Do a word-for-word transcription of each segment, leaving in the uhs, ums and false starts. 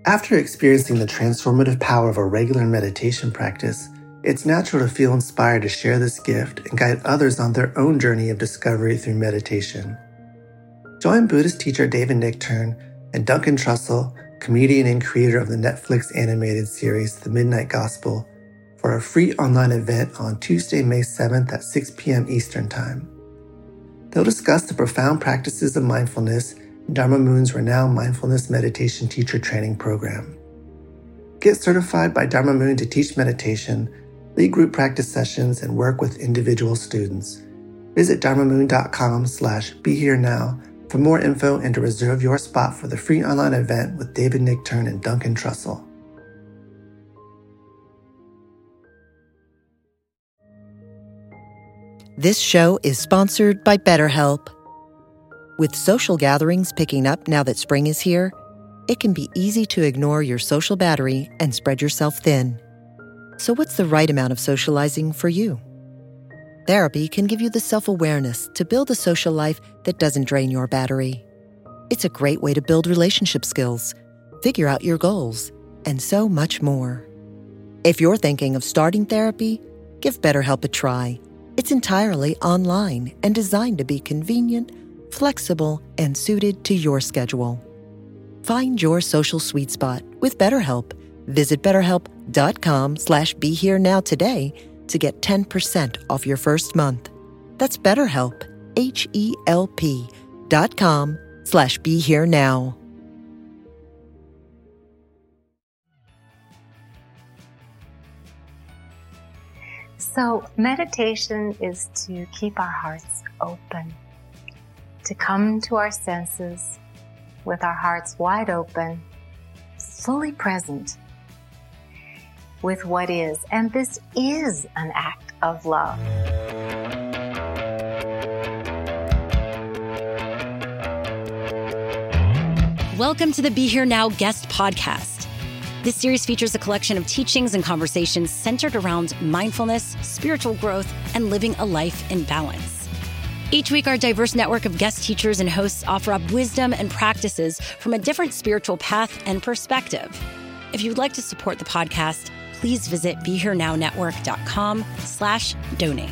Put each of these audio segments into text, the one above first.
After experiencing the transformative power of a regular meditation practice, it's natural to feel inspired to share this gift and guide others on their own journey of discovery through meditation. Join Buddhist teacher David Nichtern and Duncan Trussell, comedian and creator of the Netflix animated series The Midnight Gospel, for a free online event on Tuesday, May seventh at six p.m. Eastern Time. They'll discuss the profound practices of mindfulness in Dharma Moon's renowned mindfulness meditation teacher training program. Get certified by Dharma Moon to teach meditation, lead group practice sessions, and work with individual students. Visit dharmamoon.com slash be here now for more info and to reserve your spot for the free online event with David Nichtern and Duncan Trussell. This show is sponsored by BetterHelp. With social gatherings picking up now that spring is here, it can be easy to ignore your social battery and spread yourself thin. So what's the right amount of socializing for you? Therapy can give you the self-awareness to build a social life that doesn't drain your battery. It's a great way to build relationship skills, figure out your goals, and so much more. If you're thinking of starting therapy, give BetterHelp a try. It's entirely online and designed to be convenient, flexible, and suited to your schedule. Find your social sweet spot with BetterHelp. Visit betterhelp.com slash be here now today to get ten percent off your first month. That's BetterHelp, H-E-L-P dot com slash be here now. So meditation is to keep our hearts open, to come to our senses with our hearts wide open, fully present with what is. And this is an act of love. Welcome to the Be Here Now guest podcast. This series features a collection of teachings and conversations centered around mindfulness, spiritual growth, and living a life in balance. Each week, our diverse network of guest teachers and hosts offer up wisdom and practices from a different spiritual path and perspective. If you'd like to support the podcast, please visit BeHereNowNetwork.com slash donate.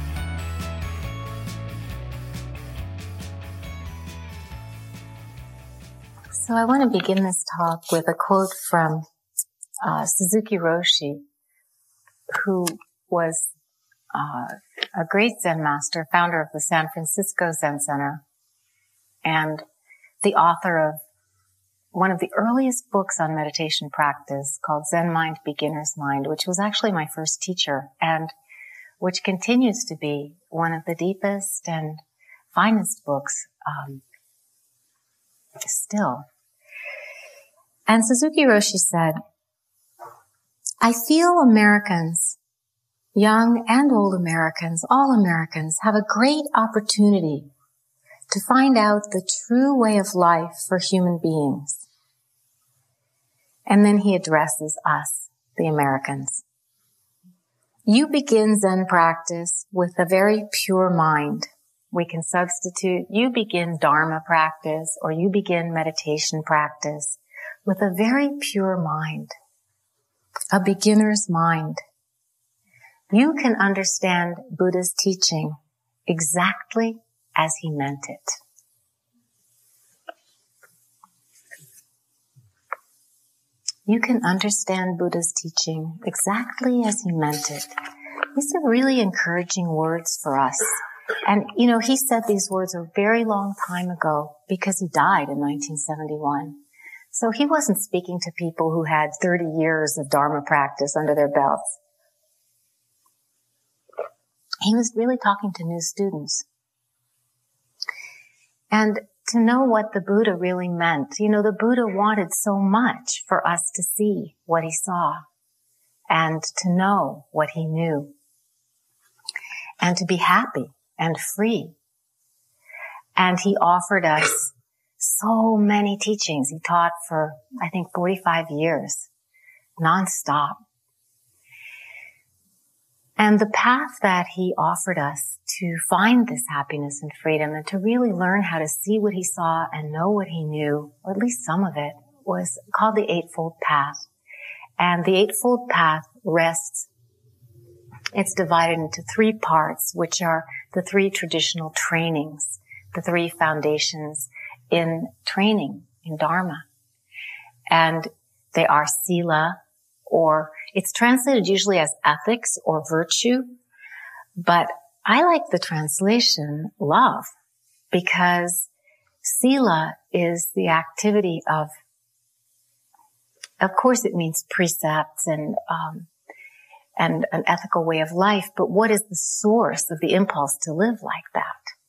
So I want to begin this talk with a quote from uh, Suzuki Roshi, who was uh, a great Zen master, founder of the San Francisco Zen Center, and the author of one of the earliest books on meditation practice called Zen Mind, Beginner's Mind, which was actually my first teacher and which continues to be one of the deepest and finest books um, still. And Suzuki Roshi said, I feel Americans, young and old Americans, all Americans, have a great opportunity to find out the true way of life for human beings. And then he addresses us, the Americans. You begin Zen practice with a very pure mind. We can substitute, you begin Dharma practice or you begin meditation practice with a very pure mind, a beginner's mind. You can understand Buddha's teaching exactly as he meant it. You can understand Buddha's teaching exactly as he meant it. These are really encouraging words for us. And, you know, he said these words a very long time ago because he died in nineteen seventy-one. So he wasn't speaking to people who had thirty years of Dharma practice under their belts. He was really talking to new students. And to know what the Buddha really meant, you know, the Buddha wanted so much for us to see what he saw and to know what he knew and to be happy and free. And he offered us so many teachings. He taught for, I think, forty-five years, nonstop. And the path that he offered us to find this happiness and freedom and to really learn how to see what he saw and know what he knew, or at least some of it, was called the Eightfold Path. And the Eightfold Path rests, it's divided into three parts, which are the three traditional trainings, the three foundations in training, in Dharma. And they are Sila, or it's translated usually as ethics or virtue, but I like the translation love, because Sila is the activity of, of course it means precepts and, um, and an ethical way of life, but what is the source of the impulse to live like that?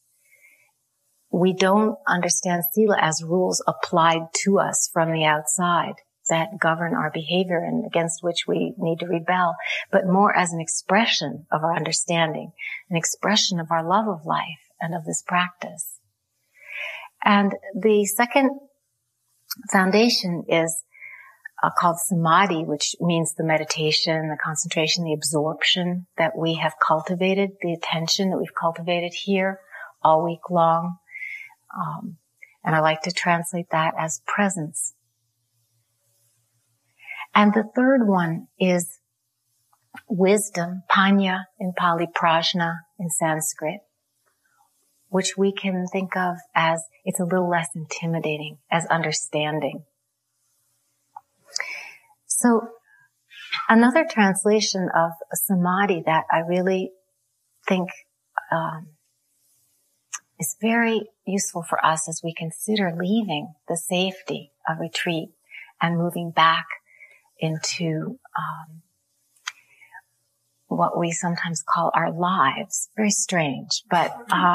We don't understand Sila as rules applied to us from the outside that govern our behavior and against which we need to rebel, but more as an expression of our understanding, an expression of our love of life and of this practice. And the second foundation is uh, called Samadhi, which means the meditation, the concentration, the absorption that we have cultivated, the attention that we've cultivated here all week long. Um, and I like to translate that as presence. And the third one is wisdom, panya in Pali, prajna in Sanskrit, which we can think of as, it's a little less intimidating, as understanding. So another translation of samadhi that I really think um, is very useful for us as we consider leaving the safety of retreat and moving back into um, what we sometimes call our lives. Very strange, but uh,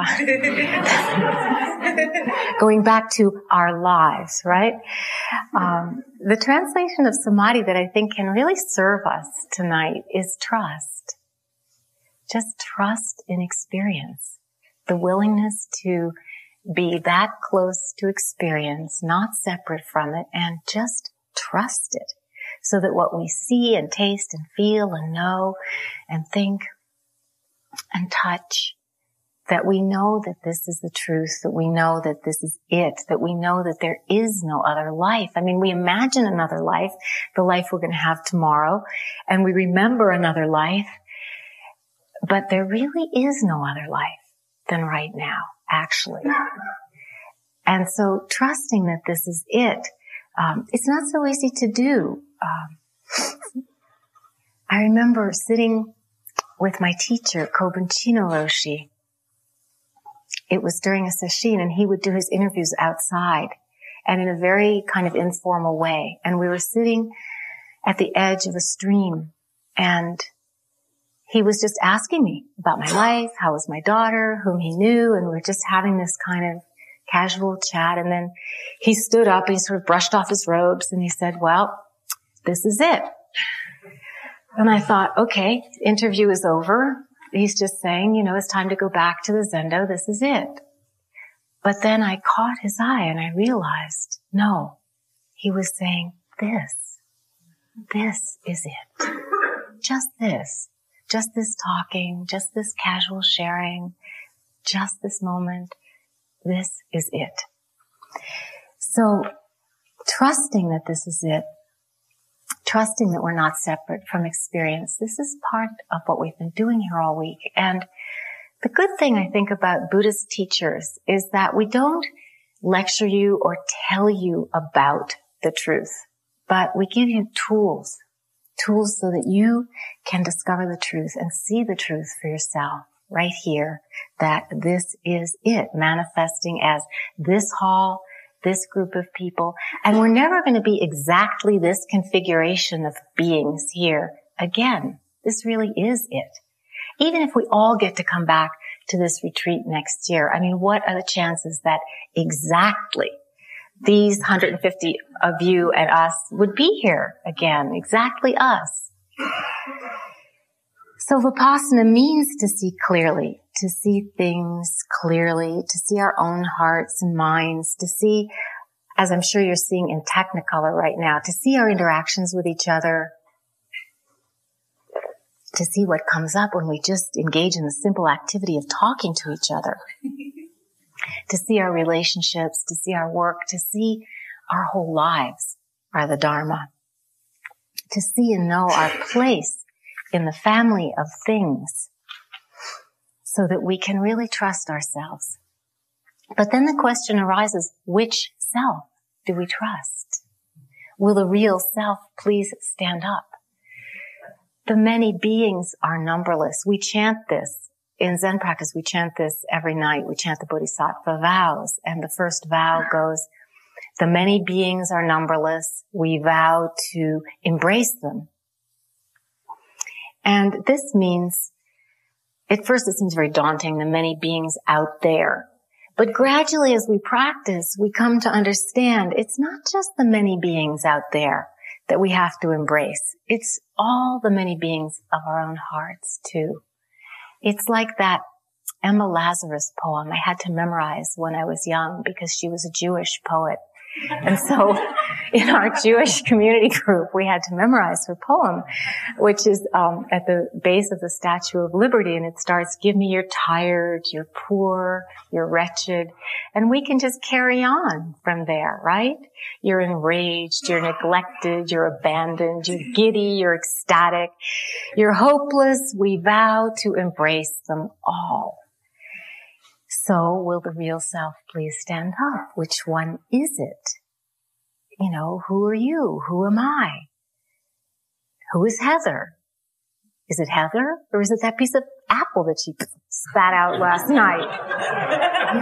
going back to our lives, right? Um, the translation of samadhi that I think can really serve us tonight is trust. Just trust in experience. The willingness to be that close to experience, not separate from it, and just trust it. So that what we see and taste and feel and know and think and touch, that we know that this is the truth, that we know that this is it, that we know that there is no other life. I mean, we imagine another life, the life we're going to have tomorrow, and we remember another life, but there really is no other life than right now, actually. And so trusting that this is it, um, it's not so easy to do. Um, I remember sitting with my teacher, Kobun Chino Roshi. It was during a sesshin, and he would do his interviews outside and in a very kind of informal way. And we were sitting at the edge of a stream, and he was just asking me about my life, how was my daughter, whom he knew, and we were just having this kind of casual chat. And then he stood up and he sort of brushed off his robes and he said, well, this is it. And I thought, okay, the interview is over. He's just saying, you know, it's time to go back to the Zendo. This is it. But then I caught his eye and I realized, no, he was saying this. This is it. Just this. Just this talking. Just this casual sharing. Just this moment. This is it. So trusting that this is it, trusting that we're not separate from experience, this is part of what we've been doing here all week. And the good thing I think about Buddhist teachers is that we don't lecture you or tell you about the truth, but we give you tools, tools so that you can discover the truth and see the truth for yourself right here, that this is it, manifesting as this hall, this group of people. And we're never going to be exactly this configuration of beings here. Again, this really is it. Even if we all get to come back to this retreat next year, I mean, what are the chances that exactly these one hundred fifty of you and us would be here again? Exactly us. So Vipassana means to see clearly, to see things clearly, to see our own hearts and minds, to see, as I'm sure you're seeing in Technicolor right now, to see our interactions with each other, to see what comes up when we just engage in the simple activity of talking to each other, to see our relationships, to see our work, to see our whole lives. are the Dharma. To see and know our place in the family of things so that we can really trust ourselves. But then the question arises, which self do we trust? Will the real self please stand up? The many beings are numberless. We chant this. In Zen practice, we chant this every night. We chant the Bodhisattva vows. And the first vow goes, the many beings are numberless. We vow to embrace them. And this means, at first it seems very daunting, the many beings out there. But gradually as we practice, we come to understand it's not just the many beings out there that we have to embrace. It's all the many beings of our own hearts too. It's like that Emma Lazarus poem I had to memorize when I was young because she was a Jewish poet. And so in our Jewish community group, we had to memorize her poem, which is um, at the base of the Statue of Liberty. And it starts, give me you're tired, you're poor, you're wretched. And we can just carry on from there, right? You're enraged, you're neglected, you're abandoned, you're giddy, you're ecstatic, you're hopeless. We vow to embrace them all. So will the real self please stand up? Which one is it? You know, who are you? Who am I? Who is Heather? Is it Heather? Or is it that piece of apple that she spat out last night? You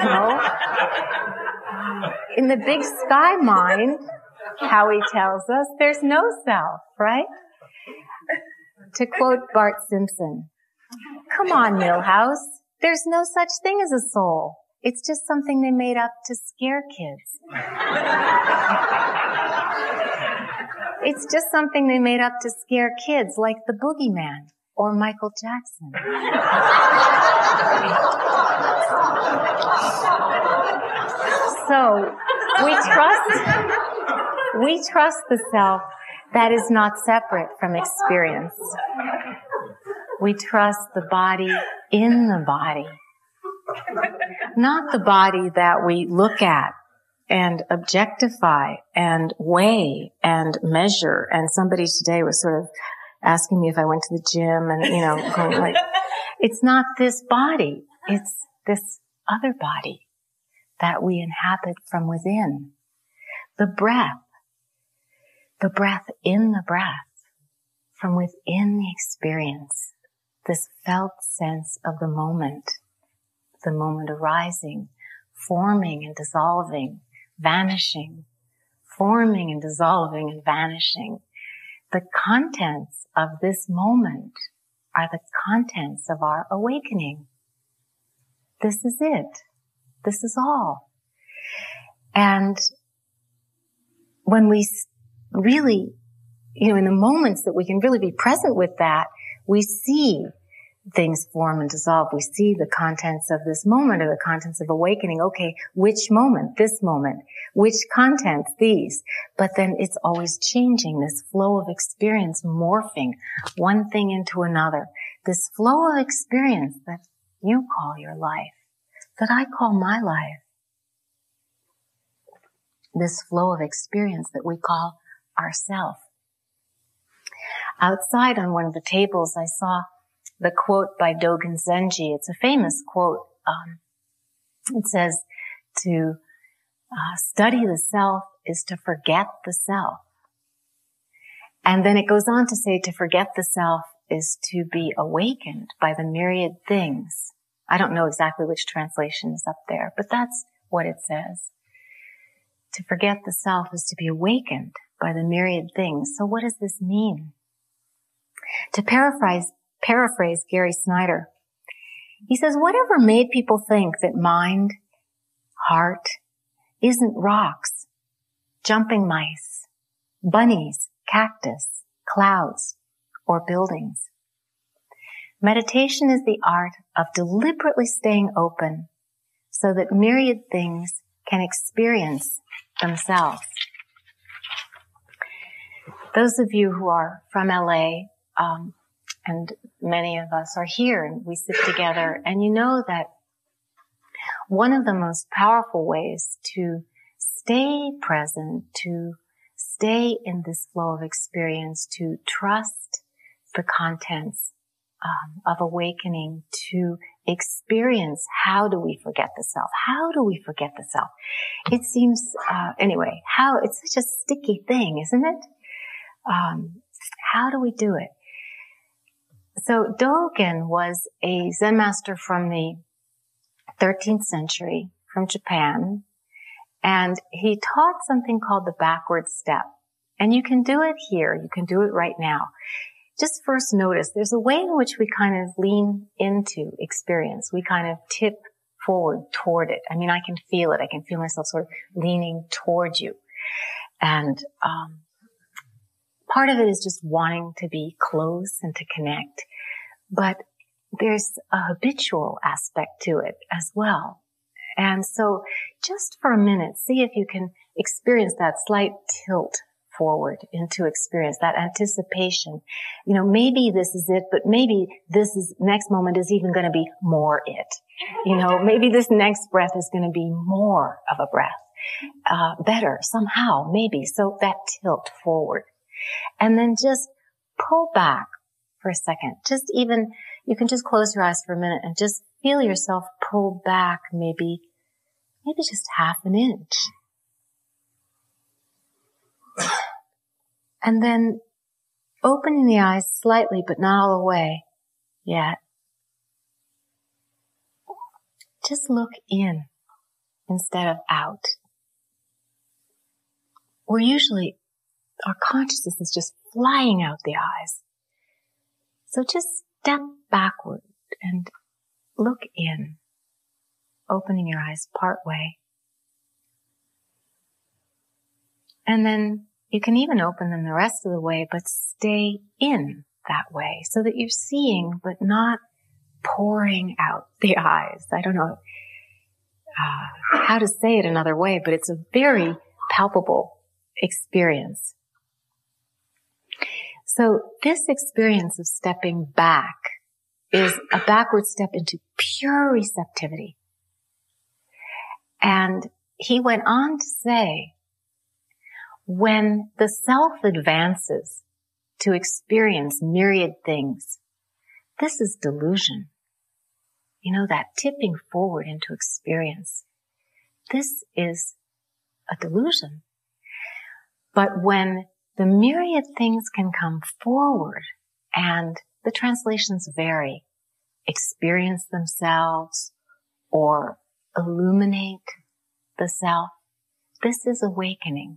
know? In the big sky mind, Howie tells us, there's no self, right? To quote Bart Simpson, come on, Milhouse. There's no such thing as a soul. It's just something they made up to scare kids. It's just something they made up to scare kids, like the boogeyman or Michael Jackson. So, we trust, we trust the self that is not separate from experience. We trust the body in the body, not the body that we look at and objectify and weigh and measure. And somebody today was sort of asking me if I went to the gym and, you know, going like, it's not this body. It's this other body that we inhabit from within. The breath, the breath in the breath, from within the experience. This felt sense of the moment, the moment arising, forming and dissolving, vanishing, forming and dissolving and vanishing. The contents of this moment are the contents of our awakening. This is it. This is all. And when we really, you know, in the moments that we can really be present with that, we see things form and dissolve. We see the contents of this moment or the contents of awakening. Okay, which moment? This moment. Which contents? These. But then it's always changing, this flow of experience morphing one thing into another. This flow of experience that you call your life, that I call my life. This flow of experience that we call ourself. Outside on one of the tables, I saw the quote by Dogen Zenji. It's a famous quote. Um, it says, to uh, study the self is to forget the self. And then it goes on to say to forget the self is to be awakened by the myriad things. I don't know exactly which translation is up there, but that's what it says. To forget the self is to be awakened by the myriad things. So what does this mean? To paraphrase, paraphrase Gary Snyder, he says, whatever made people think that mind, heart, isn't rocks, jumping mice, bunnies, cactus, clouds, or buildings. Meditation is the art of deliberately staying open so that myriad things can experience themselves. Those of you who are from L A, um, and many of us are here and we sit together, and you know that one of the most powerful ways to stay present, to stay in this flow of experience, to trust the contents um, of awakening, to experience how do we forget the self? How do we forget the self? It seems, uh, anyway, how, it's such a sticky thing, isn't it? Um, how do we do it? So Dogen was a Zen master from the thirteenth century, from Japan, and he taught something called the backward step. And you can do it here. You can do it right now. Just first notice there's a way in which we kind of lean into experience. We kind of tip forward toward it. I mean, I can feel it. I can feel myself sort of leaning toward you. And um part of it is just wanting to be close and to connect. But there's a habitual aspect to it as well. And so just for a minute, see if you can experience that slight tilt forward into experience, that anticipation. You know, maybe this is it, but maybe this is, next moment is even going to be more it. You know, maybe this next breath is going to be more of a breath, uh, better somehow, maybe. So that tilt forward. And then just pull back for a second. Just even, you can just close your eyes for a minute and just feel yourself pull back maybe, maybe just half an inch. And then opening the eyes slightly, but not all the way yet. Just look in instead of out. We're usually, our consciousness is just flying out the eyes. So just step backward and look in, opening your eyes part way. And then you can even open them the rest of the way, but stay in that way so that you're seeing, but not pouring out the eyes. I don't know uh, how to say it another way, but it's a very palpable experience. So this experience of stepping back is a backward step into pure receptivity. And he went on to say, when the self advances to experience myriad things, this is delusion. You know, that tipping forward into experience. This is a delusion. But when the myriad things can come forward, and the translations vary, experience themselves or illuminate the self, this is awakening.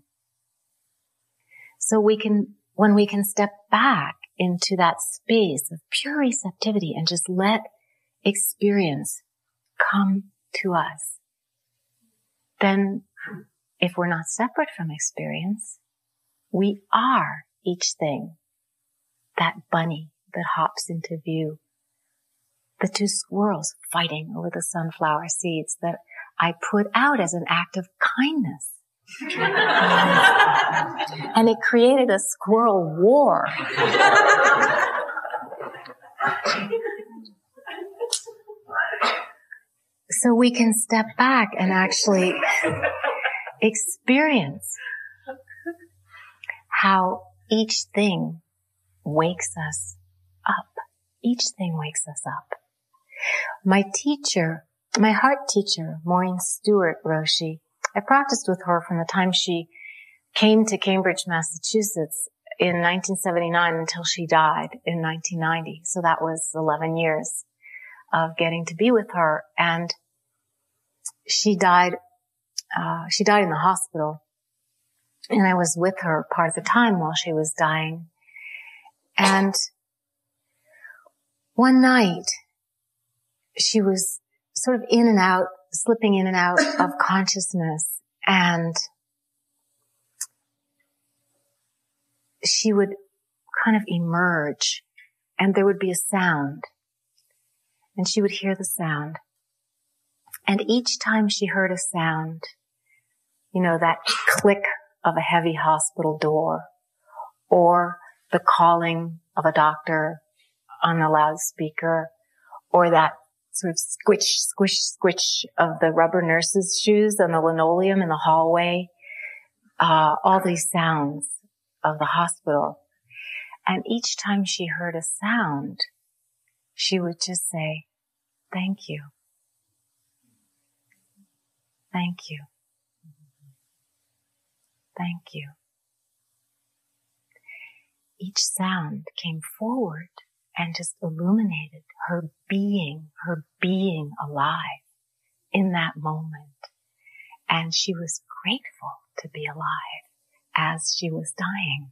So we can, when we can step back into that space of pure receptivity and just let experience come to us, then if we're not separate from experience, we are each thing. That bunny that hops into view, the two squirrels fighting over the sunflower seeds that I put out as an act of kindness. And it created a squirrel war. So we can step back and actually experience how each thing wakes us up. Each thing wakes us up. My teacher, my heart teacher, Maureen Stewart Roshi, I practiced with her from the time she came to Cambridge, Massachusetts in nineteen seventy-nine until she died in nineteen ninety. So that was eleven years of getting to be with her. And she died, uh, she died in the hospital. And I was with her part of the time while she was dying. And one night, she was sort of in and out, slipping in and out of consciousness. And she would kind of emerge, and there would be a sound. And she would hear the sound. And each time she heard a sound, you know, that click of a heavy hospital door, or the calling of a doctor on a loudspeaker, or that sort of squish, squish, squish of the rubber nurse's shoes on the linoleum in the hallway, uh, all these sounds of the hospital. And each time she heard a sound, she would just say, thank you. Thank you. Thank you. Each sound came forward and just illuminated her being, her being alive in that moment. And she was grateful to be alive as she was dying.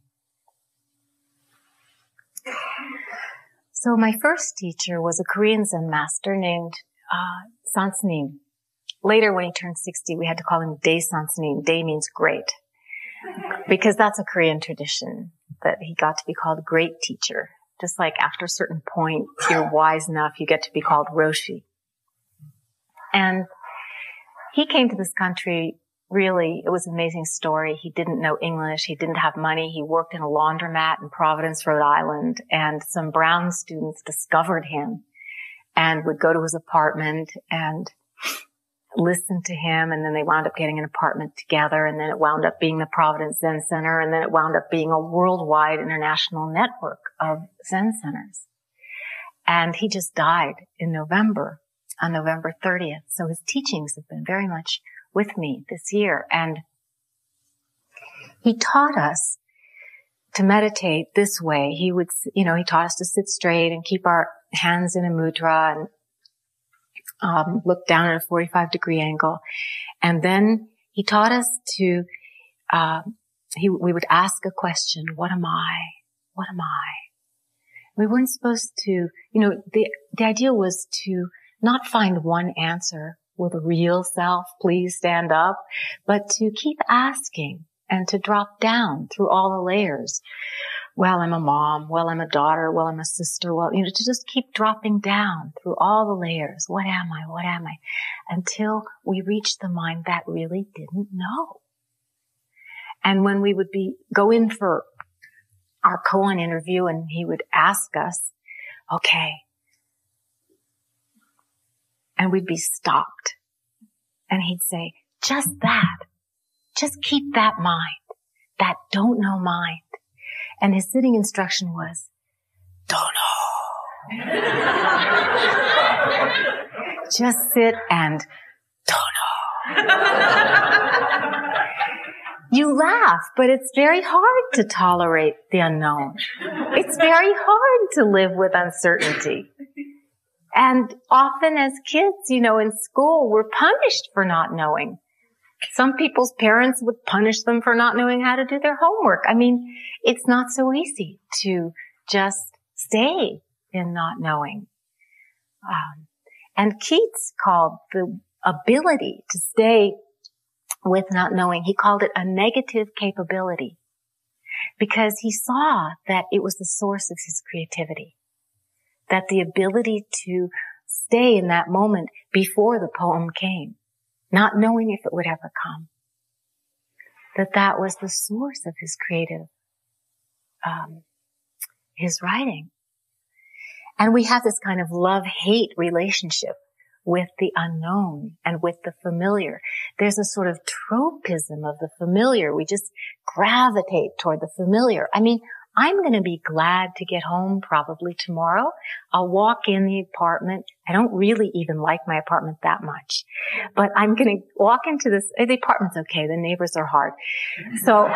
So my first teacher was a Korean Zen master named uh, Sansanim. Later, when he turned sixty, we had to call him Dae Sansanim. Dae means great, because that's a Korean tradition, that he got to be called great teacher. Just like after a certain point, you're wise enough, you get to be called Roshi. And he came to this country, really, it was an amazing story. He didn't know English. He didn't have money. He worked in a laundromat in Providence, Rhode Island, and some brown students discovered him and would go to his apartment and listen to him. And then they wound up getting an apartment together. And then it wound up being the Providence Zen Center. And then it wound up being a worldwide international network of Zen centers. And he just died in November, on November thirtieth. So his teachings have been very much with me this year. And he taught us to meditate this way. He would, you know, he taught us to sit straight and keep our hands in a mudra and um, look down at a forty-five degree angle. And then he taught us to, uh, he, we would ask a question. What am I? What am I? We weren't supposed to, you know, the, the idea was to not find one answer with a real self, please stand up, but to keep asking and to drop down through all the layers. Well, I'm a mom. Well, I'm a daughter. Well, I'm a sister. Well, you know, to just keep dropping down through all the layers. What am I? What am I? Until we reach the mind that really didn't know. And when we would be, go in for our koan interview and he would ask us, okay, and we'd be stopped. And he'd say, just that. Just keep that mind. That don't know mind. And his sitting instruction was, don't know. Just sit and don't know. You laugh, but it's very hard to tolerate the unknown. It's very hard to live with uncertainty. And often as kids, you know, in school, we're punished for not knowing. Some people's parents would punish them for not knowing how to do their homework. I mean, it's not so easy to just stay in not knowing. Um, and Keats called the ability to stay with not knowing, he called it a negative capability, because he saw that it was the source of his creativity. That the ability to stay in that moment before the poem came, not knowing if it would ever come, that that was the source of his creative, um, his writing. And we have this kind of love-hate relationship with the unknown and with the familiar. There's a sort of tropism of the familiar. We just gravitate toward the familiar. I mean, I'm going to be glad to get home probably tomorrow. I'll walk in the apartment. I don't really even like my apartment that much, but I'm going to walk into this. The apartment's okay. The neighbors are hard. So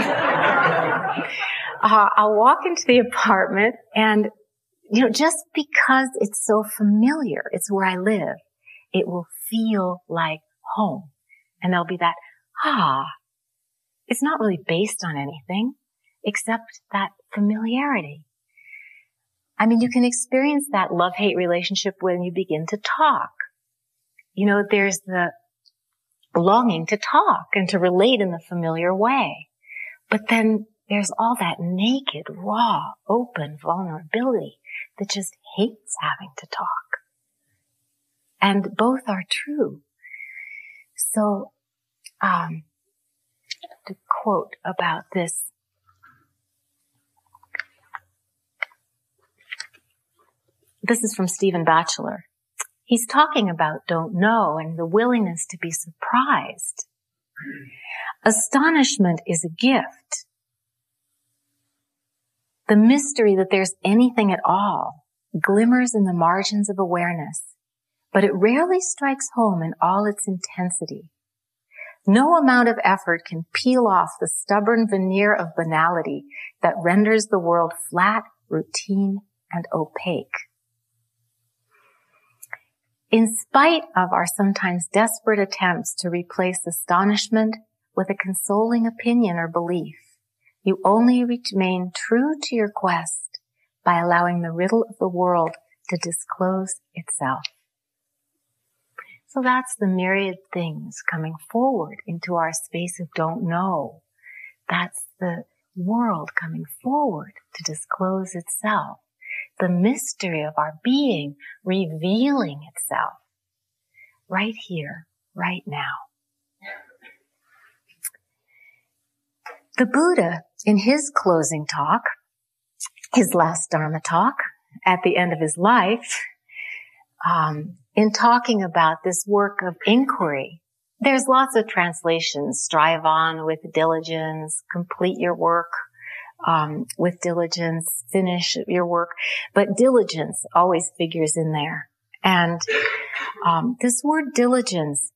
um, uh, I'll walk into the apartment and, you know, just because it's so familiar, it's where I live, it will feel like home. And there'll be that, ah, it's not really based on anything except that familiarity. I mean, you can experience that love-hate relationship when you begin to talk. You know, there's the longing to talk and to relate in the familiar way. But then there's all that naked, raw, open vulnerability that just hates having to talk. And both are true. So, um, to quote about this, this is from Stephen Batchelor. He's talking about don't know and the willingness to be surprised Astonishment is a gift. The mystery that there's anything at all glimmers in the margins of awareness, but it rarely strikes home in all its intensity. No amount of effort can peel off the stubborn veneer of banality that renders the world flat, routine, and opaque. In spite of our sometimes desperate attempts to replace astonishment with a consoling opinion or belief, you only remain true to your quest by allowing the riddle of the world to disclose itself. So that's the myriad things coming forward into our space of don't know. That's the world coming forward to disclose itself. The mystery of our being revealing itself right here, right now. The Buddha, in his closing talk, his last Dharma talk at the end of his life, um, in talking about this work of inquiry, there's lots of translations. Strive on with diligence, complete your work um, with diligence, finish your work. But diligence always figures in there. And um, this word diligence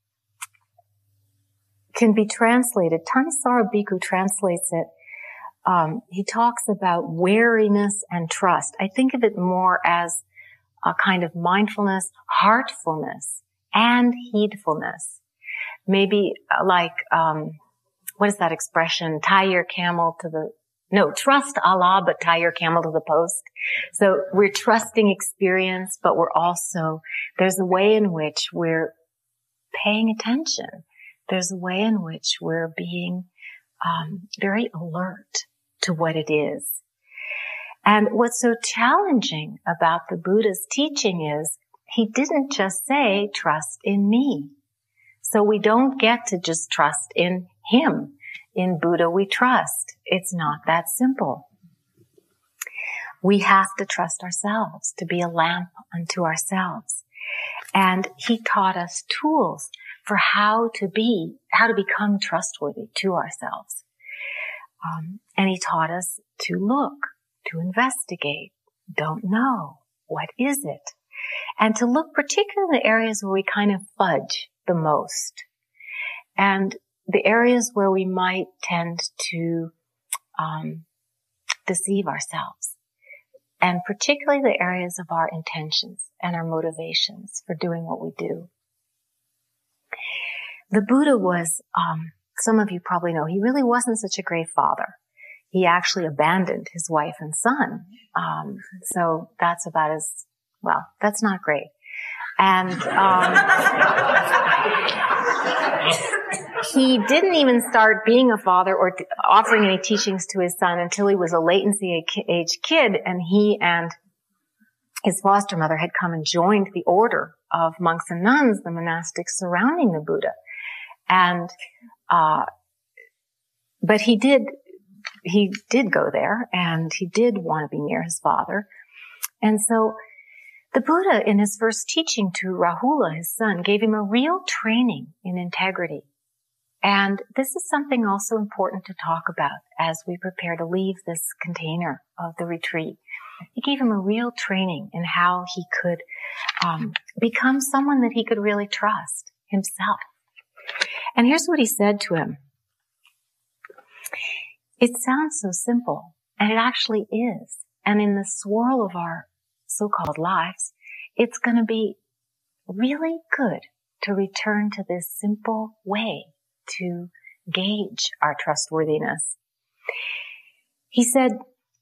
can be translated. Thanissaro Bhikkhu translates it. Um, he talks about wariness and trust. I think of it more as a kind of mindfulness, heartfulness, and heedfulness. Maybe like, um, what is that expression? Tie your camel to the, no, trust Allah, but tie your camel to the post. So we're trusting experience, but we're also, there's a way in which we're paying attention. There's a way in which we're being um, very alert to what it is. And what's so challenging about the Buddha's teaching is he didn't just say, trust in me. So we don't get to just trust in him. In Buddha we trust. It's not that simple. We have to trust ourselves, to be a lamp unto ourselves. And he taught us tools for how to be, how to become trustworthy to ourselves. Um, and he taught us to look, to investigate, don't know, what is it? And to look particularly in the areas where we kind of fudge the most. And the areas where we might tend to um, deceive ourselves. And particularly the areas of our intentions and our motivations for doing what we do. The Buddha was, um, some of you probably know, he really wasn't such a great father. He actually abandoned his wife and son. Um, so that's about as, well, that's not great. And um, he didn't even start being a father or t- offering any teachings to his son until he was a latency age kid, and he and his foster mother had come and joined the order of monks and nuns, the monastics surrounding the Buddha. And, uh, but he did, he did go there, and he did want to be near his father. And so the Buddha, in his first teaching to Rahula, his son, gave him a real training in integrity. And this is something also important to talk about as we prepare to leave this container of the retreat. He gave him a real training in how he could um, become someone that he could really trust himself. And here's what he said to him. It sounds so simple, and it actually is. And in the swirl of our so-called lives, it's going to be really good to return to this simple way to gauge our trustworthiness. He said,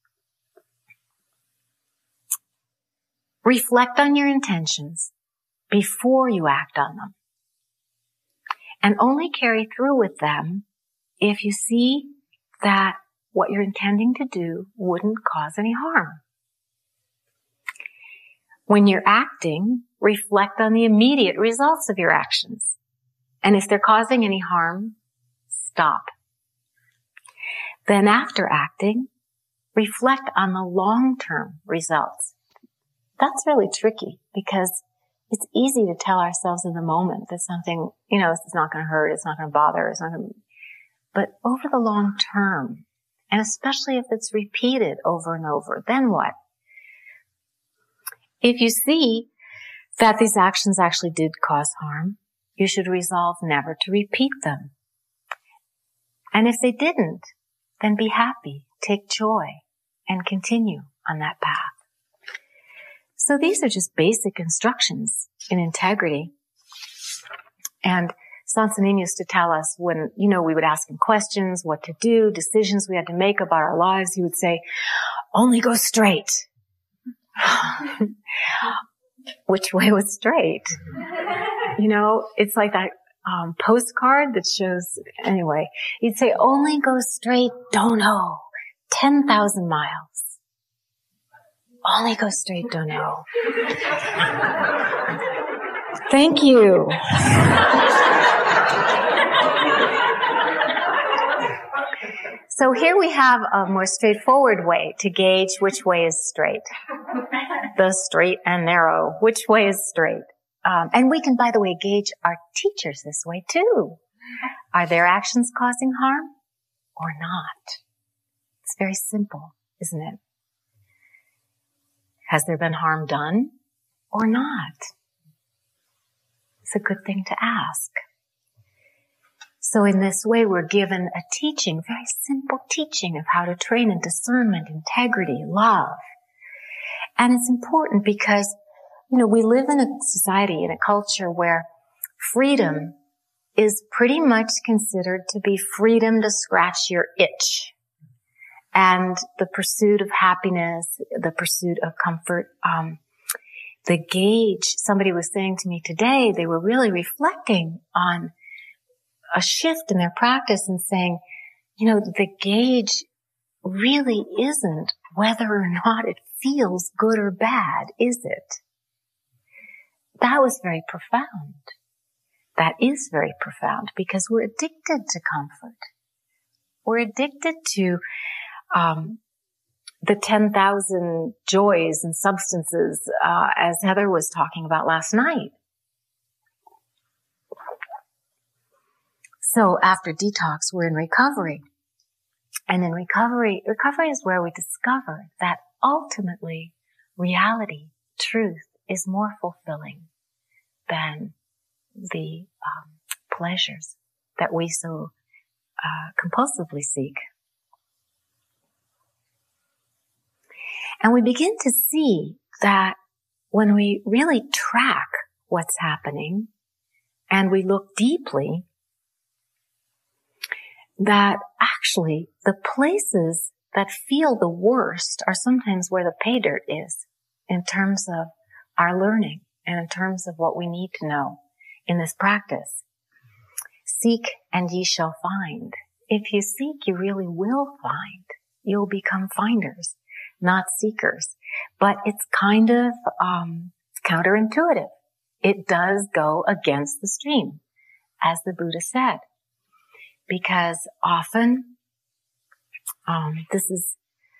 reflect on your intentions before you act on them, and only carry through with them if you see that what you're intending to do wouldn't cause any harm. When you're acting, reflect on the immediate results of your actions. And if they're causing any harm, stop. Then after acting, reflect on the long-term results. That's really tricky because it's easy to tell ourselves in the moment that something, you know, it's not going to hurt, it's not going to bother, it's not going to, but over the long term, and especially if it's repeated over and over, then what? If you see that these actions actually did cause harm, you should resolve never to repeat them. And if they didn't, then be happy, take joy, and continue on that path. So these are just basic instructions in integrity. And Sansanin used to tell us when, you know, we would ask him questions, what to do, decisions we had to make about our lives, he would say, only go straight. Which way was straight? You know, it's like that um, postcard that shows, anyway, he'd say, only go straight, don't know, ten thousand miles. Only go straight, don't know. Thank you. So here we have a more straightforward way to gauge which way is straight. The straight and narrow. Which way is straight? Um, and we can, by the way, gauge our teachers this way too. Are their actions causing harm or not? It's very simple, isn't it? Has there been harm done or not? It's a good thing to ask. So in this way, we're given a teaching, very simple teaching of how to train in discernment, integrity, love. And it's important because, you know, we live in a society, in a culture where freedom is pretty much considered to be freedom to scratch your itch. And the pursuit of happiness, the pursuit of comfort, um, the gauge, somebody was saying to me today, they were really reflecting on a shift in their practice and saying, you know, the gauge really isn't whether or not it feels good or bad, is it? That was very profound. That is very profound because we're addicted to comfort. We're addicted to um the ten thousand joys and substances, uh, as Heather was talking about last night. So after detox, we're in recovery. And in recovery, recovery is where we discover that ultimately reality, truth, is more fulfilling than the um, pleasures that we so uh, compulsively seek. And we begin to see that when we really track what's happening and we look deeply, that actually the places that feel the worst are sometimes where the pay dirt is in terms of our learning and in terms of what we need to know in this practice. Seek and ye shall find. If you seek, you really will find. You'll become finders, not seekers. But it's kind of um counterintuitive. It does go against the stream, as the Buddha said. Because often, um, this is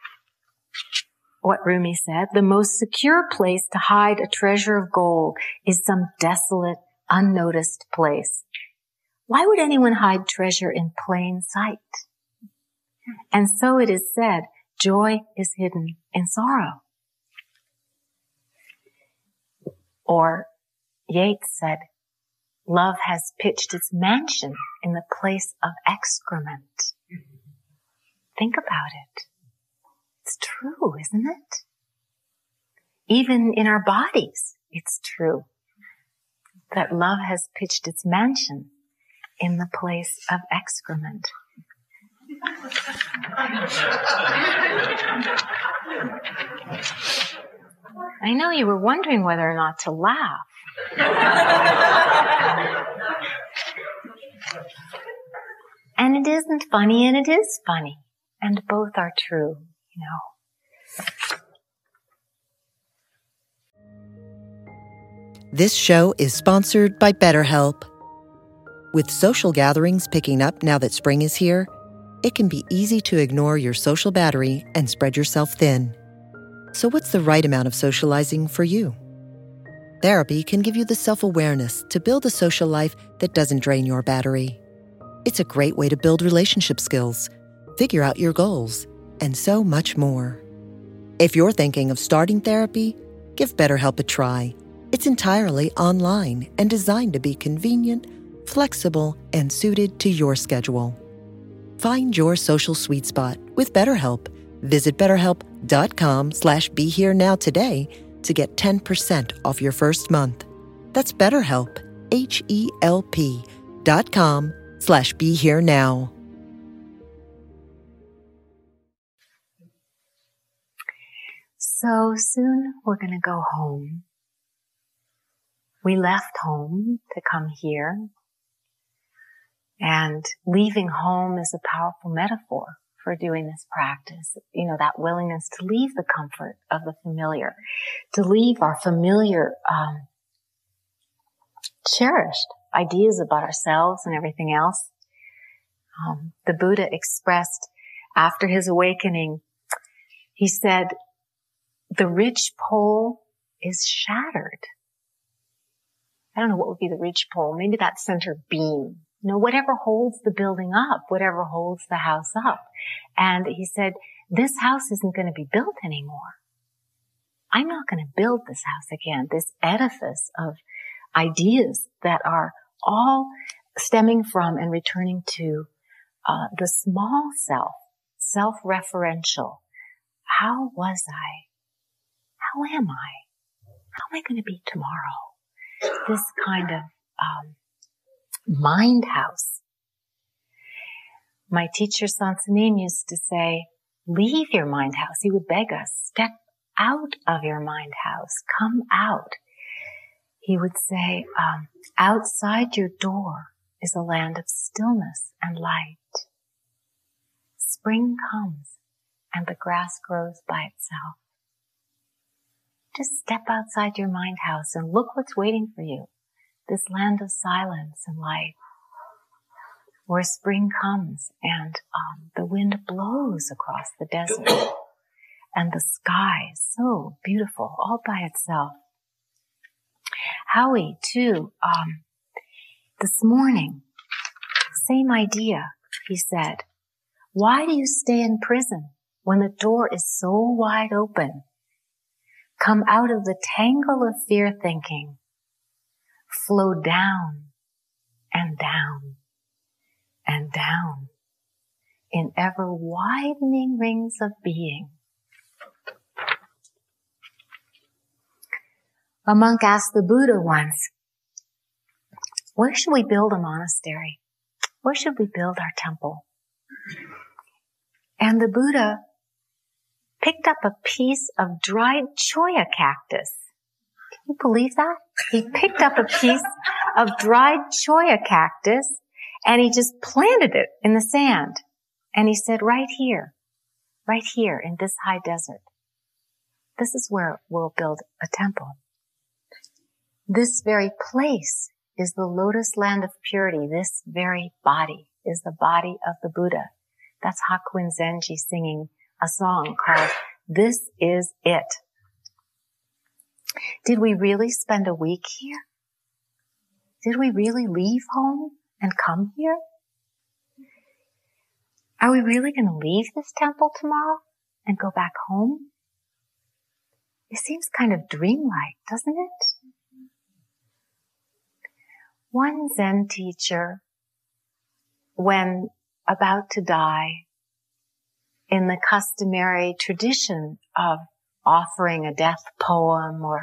what Rumi said, the most secure place to hide a treasure of gold is some desolate, unnoticed place. Why would anyone hide treasure in plain sight? And so it is said, joy is hidden in sorrow. Or Yeats said, love has pitched its mansion in the place of excrement. Think about it. It's true, isn't it? Even in our bodies, it's true that love has pitched its mansion in the place of excrement. I know you were wondering whether or not to laugh. And it isn't funny and it is funny. And both are true, you know. This show is sponsored by BetterHelp. With social gatherings picking up now that spring is here, it can be easy to ignore your social battery and spread yourself thin. So what's the right amount of socializing for you? Therapy can give you the self-awareness to build a social life that doesn't drain your battery. It's a great way to build relationship skills, figure out your goals, and so much more. If you're thinking of starting therapy, give BetterHelp a try. It's entirely online and designed to be convenient, flexible, and suited to your schedule. Find your social sweet spot with BetterHelp. Visit betterhelp.com slash be here now today to get ten percent off your first month. That's BetterHelp, H-E-L-P dot com slash be here now. So soon we're going to go home. We left home to come here. And leaving home is a powerful metaphor for doing this practice. You know, that willingness to leave the comfort of the familiar, to leave our familiar, um, cherished ideas about ourselves and everything else. Um, the Buddha expressed after his awakening, he said, the ridge pole is shattered. I don't know what would be the ridge pole. Maybe that center beam. You know, whatever holds the building up, whatever holds the house up. And he said, this house isn't going to be built anymore. I'm not going to build this house again, this edifice of ideas that are all stemming from and returning to uh, the small self, self-referential. How was I? How am I? How am I going to be tomorrow? This kind of um mind house. My teacher Sansanin used to say, leave your mind house. He would beg us, step out of your mind house. Come out. He would say, um, outside your door is a land of stillness and light. Spring comes and the grass grows by itself. Just step outside your mind house and look what's waiting for you. This land of silence and light, where spring comes and um, the wind blows across the desert and the sky is so beautiful all by itself. Howie, too, um, this morning, same idea, he said. Why do you stay in prison when the door is so wide open? Come out of the tangle of fear thinking. Flow down and down and down in ever widening rings of being. A monk asked the Buddha once, where should we build a monastery? Where should we build our temple? And the Buddha picked up a piece of dried cholla cactus. Can you believe that? He picked up a piece of dried cholla cactus and he just planted it in the sand. And he said, right here, right here in this high desert, this is where we'll build a temple. This very place is the lotus land of purity. This very body is the body of the Buddha. That's Hakuin Zenji singing a song called This Is It. Did we really spend a week here? Did we really leave home and come here? Are we really going to leave this temple tomorrow and go back home? It seems kind of dreamlike, doesn't it? One Zen teacher, when about to die, in the customary tradition of offering a death poem or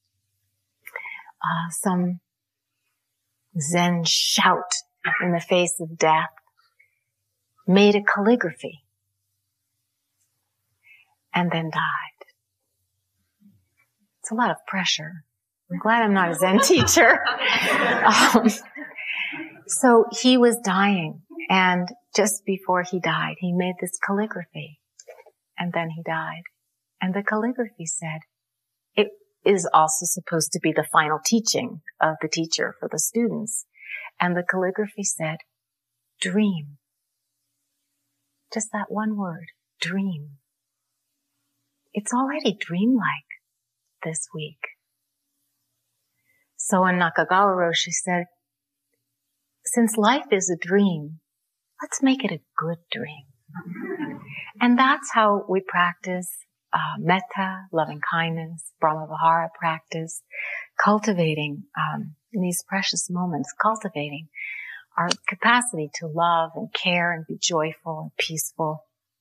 uh, some Zen shout in the face of death, made a calligraphy and then died. It's a lot of pressure. I'm glad I'm not a Zen teacher. um, so he was dying, and just before he died, he made this calligraphy, and then he died. And the calligraphy said, it is also supposed to be the final teaching of the teacher for the students. And the calligraphy said, dream. Just that one word, dream. It's already dreamlike this week. So when Nakagawa Roshi said, since life is a dream, let's make it a good dream. And that's how we practice uh, metta, loving kindness, Brahmavihara practice, cultivating um, in these precious moments, cultivating our capacity to love and care and be joyful and peaceful.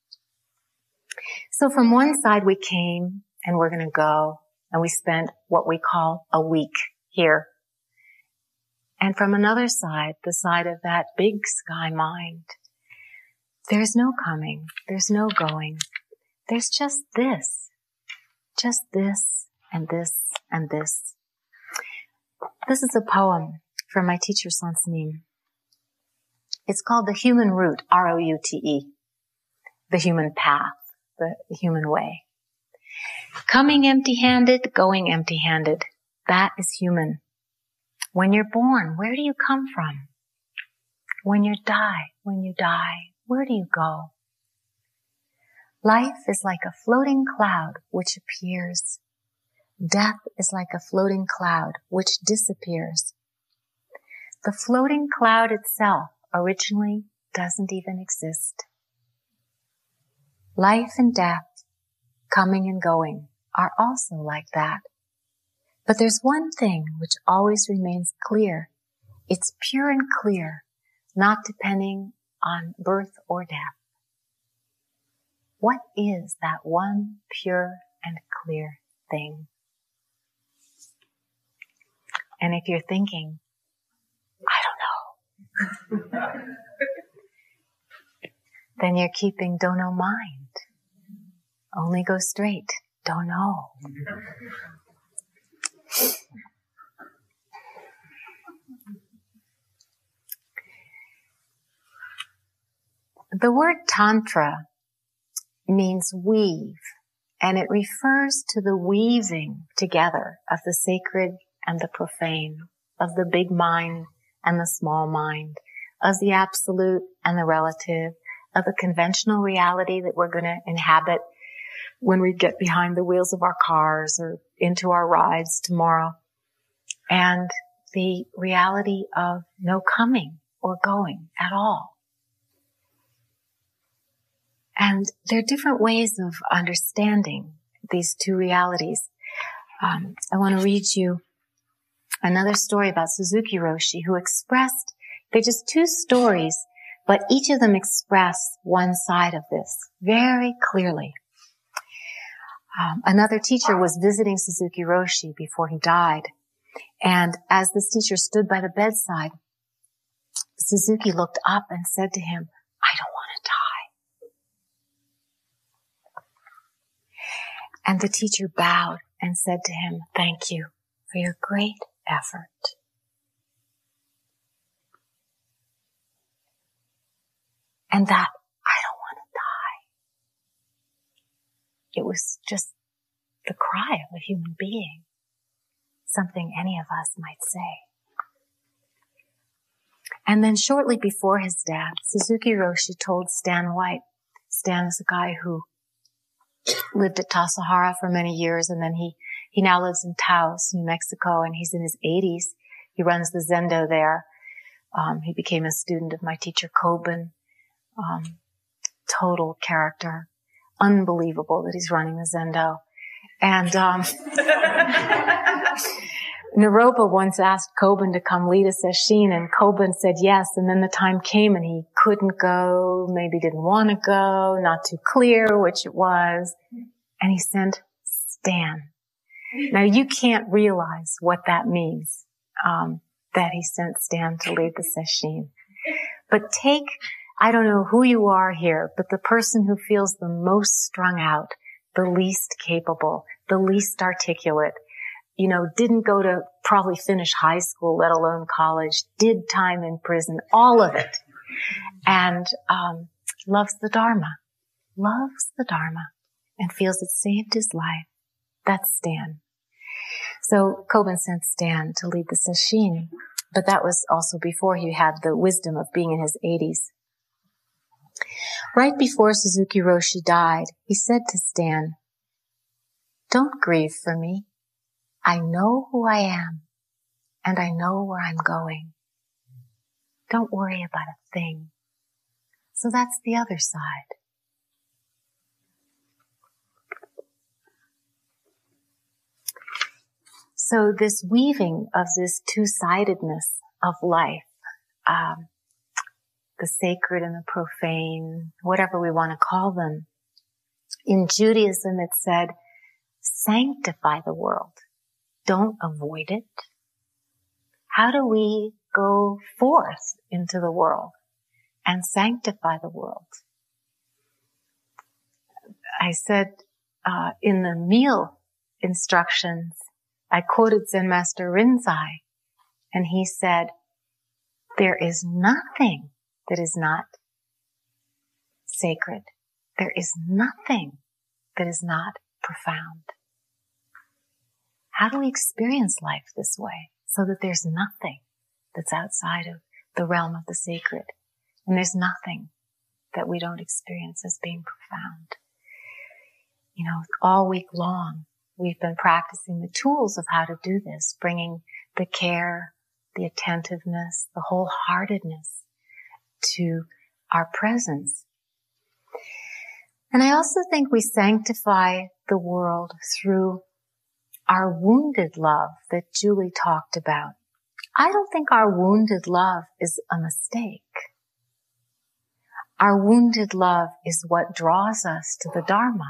So from one side we came and we're going to go and we spent what we call a week here. And from another side, the side of that big sky mind, there's no coming, there's no going. There's just this, just this and this and this. This is a poem from my teacher, Sansanim. It's called The Human Route, R O U T E, the human path, the human way. Coming empty-handed, going empty-handed, that is human. When you're born, where do you come from? When you die, when you die, where do you go? Life is like a floating cloud which appears. Death is like a floating cloud which disappears. The floating cloud itself originally doesn't even exist. Life and death, coming and going, are also like that. But there's one thing which always remains clear. It's pure and clear, not depending on birth or death. What is that one pure and clear thing? And if you're thinking, I don't know, then you're keeping don't know mind. Only go straight, don't know. The word tantra means weave, and it refers to the weaving together of the sacred and the profane, of the big mind and the small mind, of the absolute and the relative, of the conventional reality that we're going to inhabit when we get behind the wheels of our cars or into our rides tomorrow, and the reality of no coming or going at all. And there are different ways of understanding these two realities. Um, I want to read you another story about Suzuki Roshi, who expressed, they're just two stories, but each of them express one side of this very clearly. Um, another teacher was visiting Suzuki Roshi before he died. And as this teacher stood by the bedside, Suzuki looked up and said to him, I don't want to die. And the teacher bowed and said to him, thank you for your great effort. And that, I don't want to die. It was just the cry of a human being. Something any of us might say. And then shortly before his death, Suzuki Roshi told Stan White. Stan is a guy who lived at Tassajara for many years, and then he, he now lives in Taos, New Mexico, and he's in his eighties. He runs the Zendo there. Um, he became a student of my teacher Kobun. Um, total character. Unbelievable that he's running the Zendo. And, um, Naropa once asked Kobun to come lead a sesshin, and Kobun said yes, and then the time came and he couldn't go, maybe didn't want to go, not too clear which it was, and he sent Stan. Now you can't realize what that means, um, that he sent Stan to lead the sesshin. But take, I don't know who you are here, but the person who feels the most strung out, the least capable, the least articulate, you know, didn't go to probably finish high school, let alone college, did time in prison, all of it. And, um, loves the Dharma, loves the Dharma and feels it saved his life. That's Stan. So Kobun sent Stan to lead the sesshin, but that was also before he had the wisdom of being in his eighties. Right before Suzuki Roshi died, he said to Stan, don't grieve for me. I know who I am, and I know where I'm going. Don't worry about a thing. So that's the other side. So this weaving of this two-sidedness of life, um, the sacred and the profane, whatever we want to call them. In Judaism, it said, sanctify the world. Don't avoid it. How do we go forth into the world and sanctify the world? I said uh, in the meal instructions, I quoted Zen Master Rinzai, and he said, there is nothing that is not sacred. There is nothing that is not profound. How do we experience life this way so that there's nothing that's outside of the realm of the sacred? And there's nothing that we don't experience as being profound. You know, all week long, we've been practicing the tools of how to do this, bringing the care, the attentiveness, the wholeheartedness to our presence. And I also think we sanctify the world through our wounded love that Julie talked about. I don't think our wounded love is a mistake. Our wounded love is what draws us to the Dharma.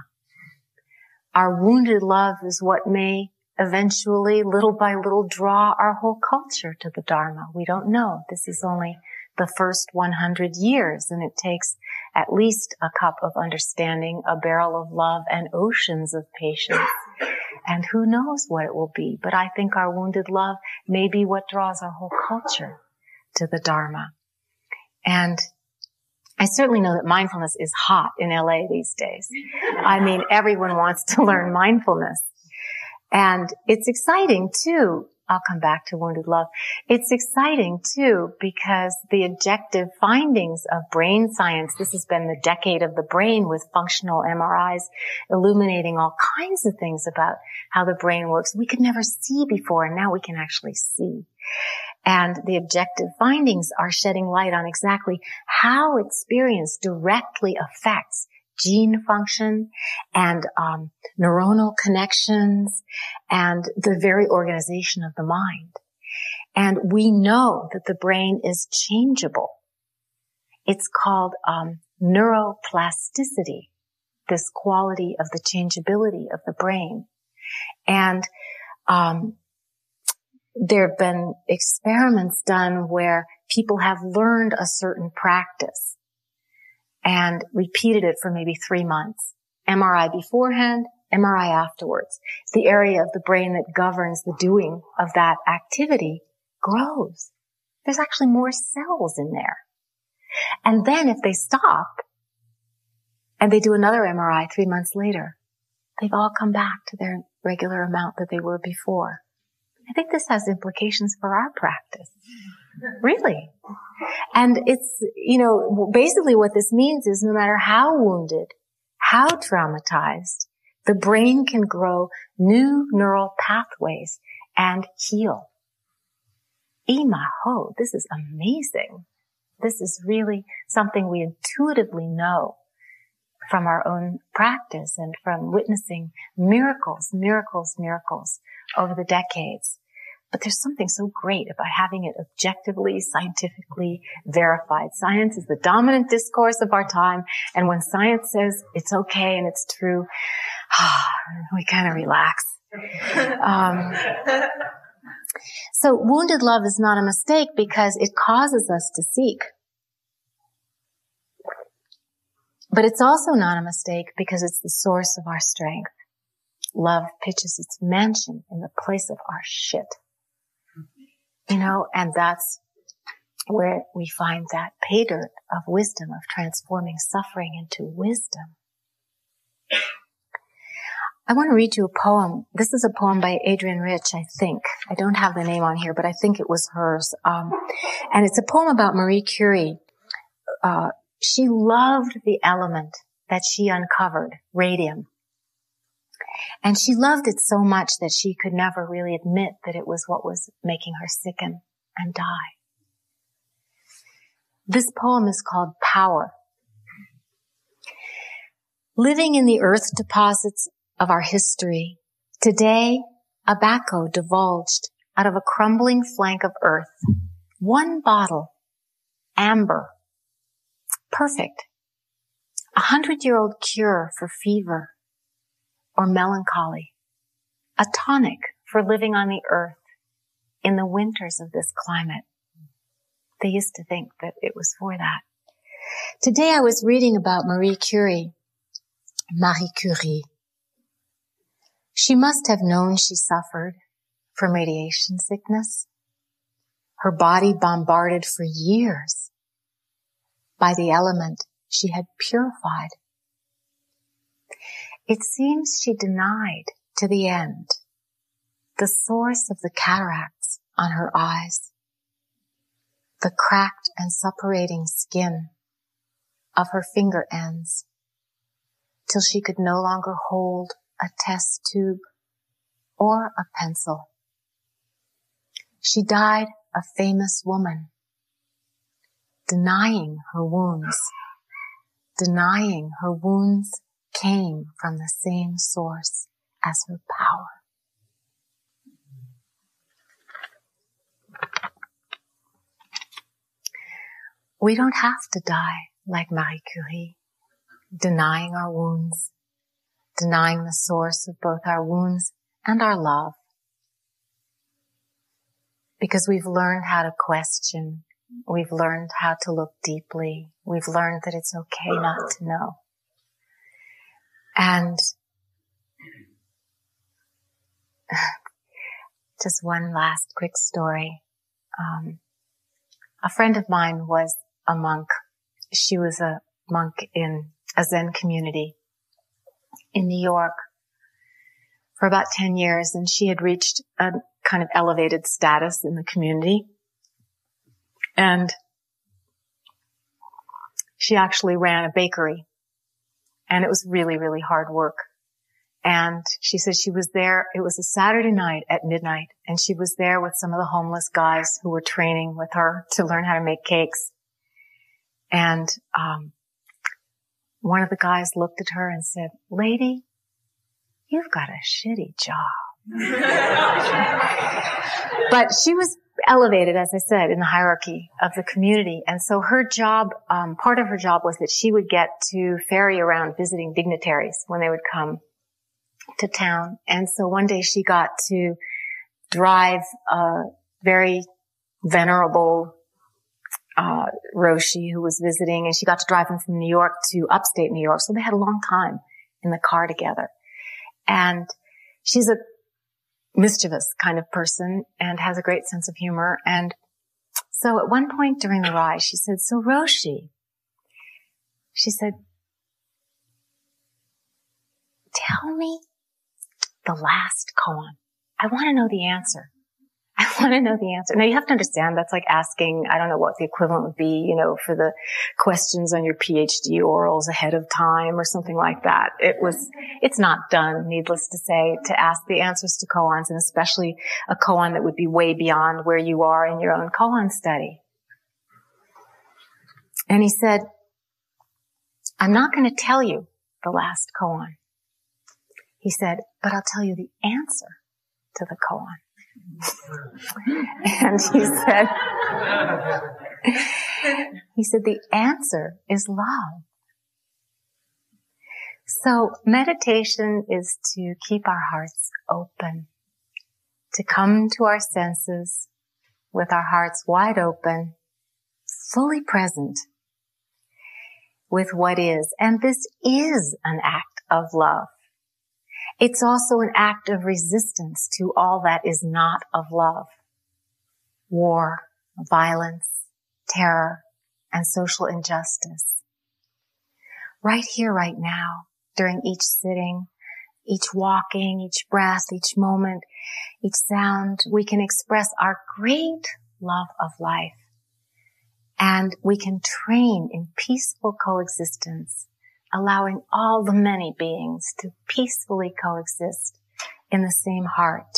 Our wounded love is what may eventually, little by little, draw our whole culture to the Dharma. We don't know. This is only the first one hundred years, and it takes at least a cup of understanding, a barrel of love, and oceans of patience. And who knows what it will be. But I think our wounded love may be what draws our whole culture to the Dharma. And I certainly know that mindfulness is hot in L A these days. I mean, everyone wants to learn mindfulness. And it's exciting too. I'll come back to wounded love. It's exciting too because the objective findings of brain science, this has been the decade of the brain with functional M R Is illuminating all kinds of things about how the brain works we could never see before, and now we can actually see. And the objective findings are shedding light on exactly how experience directly affects gene function and um, neuronal connections and the very organization of the mind. And we know that the brain is changeable. It's called um, neuroplasticity, this quality of the changeability of the brain. And um, there have been experiments done where people have learned a certain practice and repeated it for maybe three months. M R I beforehand, M R I afterwards. The area of the brain that governs the doing of that activity grows. There's actually more cells in there. And then if they stop and they do another M R I three months later, they've all come back to their regular amount that they were before. I think this has implications for our practice. Really. And it's, you know, basically what this means is no matter how wounded, how traumatized, the brain can grow new neural pathways and heal. Imaho, this is amazing. This is really something we intuitively know from our own practice and from witnessing miracles, miracles, miracles over the decades. But there's something so great about having it objectively, scientifically verified. Science is the dominant discourse of our time. And when science says it's okay and it's true, we kind of relax. Um, so wounded love is not a mistake because it causes us to seek. But it's also not a mistake because it's the source of our strength. Love pitches its mansion in the place of our shit. You know, and that's where we find that pay dirt of wisdom, of transforming suffering into wisdom. I want to read you a poem. This is a poem by Adrienne Rich, I think. I don't have the name on here, but I think it was hers. Um, and it's a poem about Marie Curie. Uh, she loved the element that she uncovered, radium. And she loved it so much that she could never really admit that it was what was making her sicken and die. This poem is called Power. Living in the earth deposits of our history, today a backhoe divulged out of a crumbling flank of earth. One bottle, amber, perfect. A hundred-year-old cure for fever or melancholy. A tonic for living on the earth in the winters of this climate. They used to think that it was for that. Today I was reading about Marie Curie. Marie Curie. She must have known she suffered from radiation sickness. Her body bombarded for years by the element she had purified. It seems she denied to the end the source of the cataracts on her eyes, the cracked and suppurating skin of her finger ends, till she could no longer hold a test tube or a pencil. She died a famous woman, denying her wounds, denying her wounds came from the same source as her power. We don't have to die like Marie Curie, denying our wounds, denying the source of both our wounds and our love. Because we've learned how to question, we've learned how to look deeply, we've learned that it's okay not to know. And just one last quick story. Um, a friend of mine was a monk. She was a monk in a Zen community in New York for about ten years, and she had reached a kind of elevated status in the community. And she actually ran a bakery, and it was really, really hard work. And she said she was there, it was a Saturday night at midnight, and she was there with some of the homeless guys who were training with her to learn how to make cakes. And um one of the guys looked at her and said, "Lady, you've got a shitty job." But she was elevated, as I said, in the hierarchy of the community. And so her job, um, part of her job was that she would get to ferry around visiting dignitaries when they would come to town. And so one day she got to drive a very venerable uh Roshi who was visiting, and she got to drive him from New York to upstate New York. So they had a long time in the car together. And she's a mischievous kind of person and has a great sense of humor. And so at one point during the ride, she said, "So Roshi," she said, "tell me the last koan. I want to know the answer. I want to know the answer." Now you have to understand that's like asking, I don't know what the equivalent would be, you know, for the questions on your PhD orals ahead of time or something like that. It was, it's not done, needless to say, to ask the answers to koans, and especially a koan that would be way beyond where you are in your own koan study. And he said, "I'm not going to tell you the last koan." He said, "But I'll tell you the answer to the koan." And he said, he said, "The answer is love." So meditation is to keep our hearts open, to come to our senses with our hearts wide open, fully present with what is. And this is an act of love. It's also an act of resistance to all that is not of love. War, violence, terror, and social injustice. Right here, right now, during each sitting, each walking, each breath, each moment, each sound, we can express our great love of life. And we can train in peaceful coexistence allowing all the many beings to peacefully coexist in the same heart.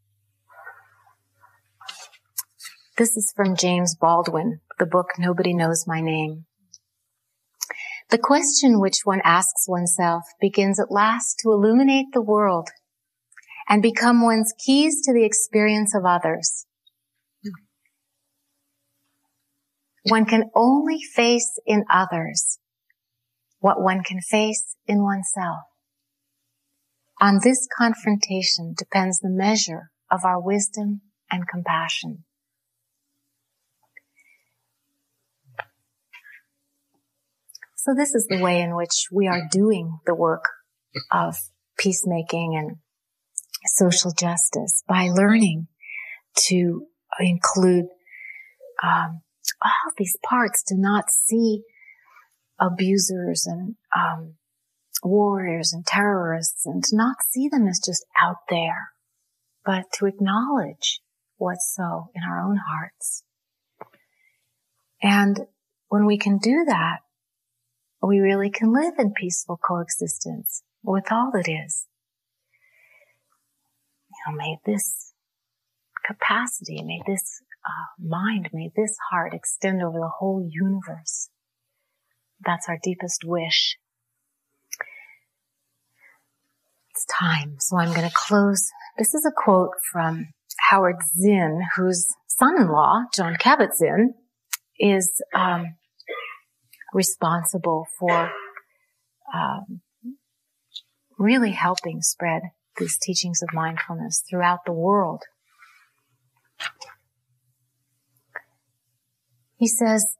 This is from James Baldwin, the book Nobody Knows My Name. The question which one asks oneself begins at last to illuminate the world and become one's keys to the experience of others. One can only face in others what one can face in oneself. On this confrontation depends the measure of our wisdom and compassion. So this is the way in which we are doing the work of peacemaking and social justice, by learning to include um, all these parts, to not see abusers and um, warriors and terrorists, and to not see them as just out there, but to acknowledge what's so in our own hearts. And when we can do that, we really can live in peaceful coexistence with all that is. You know, may this capacity, may this uh, mind, may this heart extend over the whole universe. That's our deepest wish. It's time, so I'm going to close. This is a quote from Howard Zinn, whose son-in-law, Jon Kabat-Zinn, is um, responsible for um, really helping spread these teachings of mindfulness throughout the world. He says,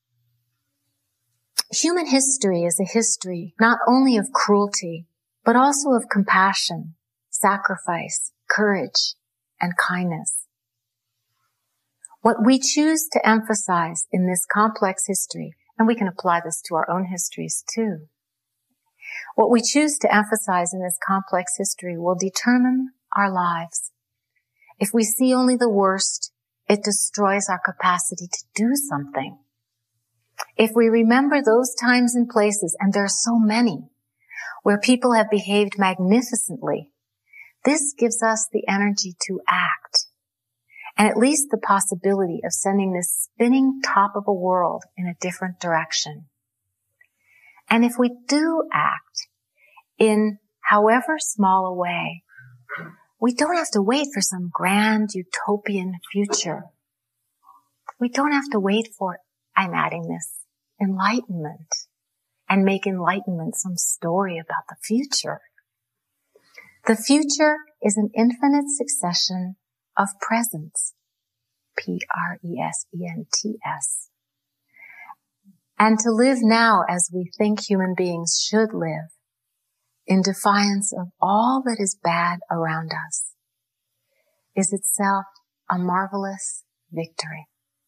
human history is a history not only of cruelty, but also of compassion, sacrifice, courage, and kindness. What we choose to emphasize in this complex history, and we can apply this to our own histories too, what we choose to emphasize in this complex history will determine our lives. If we see only the worst, it destroys our capacity to do something. If we remember those times and places, and there are so many, where people have behaved magnificently, this gives us the energy to act, and at least the possibility of sending this spinning top of a world in a different direction. And if we do act in however small a way, we don't have to wait for some grand utopian future. We don't have to wait for, I'm adding this, enlightenment, and make enlightenment some story about the future. The future is an infinite succession of presence, P R E S E N T S. And to live now as we think human beings should live, in defiance of all that is bad around us, is itself a marvelous victory.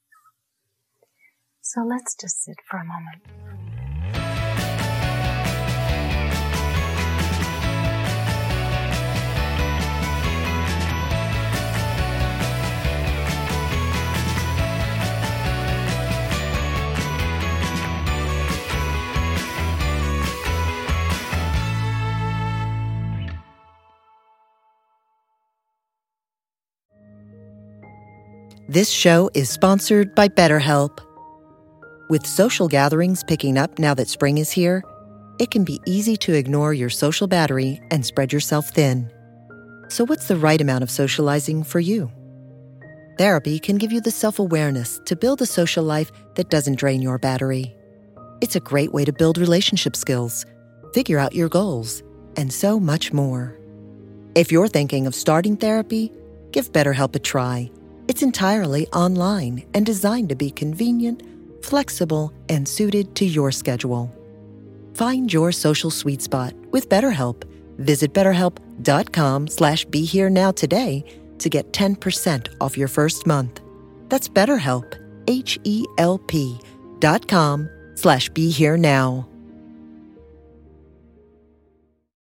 So let's just sit for a moment. This show is sponsored by BetterHelp. With social gatherings picking up now that spring is here, it can be easy to ignore your social battery and spread yourself thin. So what's the right amount of socializing for you? Therapy can give you the self-awareness to build a social life that doesn't drain your battery. It's a great way to build relationship skills, figure out your goals, and so much more. If you're thinking of starting therapy, give BetterHelp a try. It's entirely online and designed to be convenient, flexible, and suited to your schedule. Find your social sweet spot with BetterHelp. Visit betterhelp.com slash be here now today to get ten percent off your first month. That's BetterHelp, H E L P dot com slash be here now.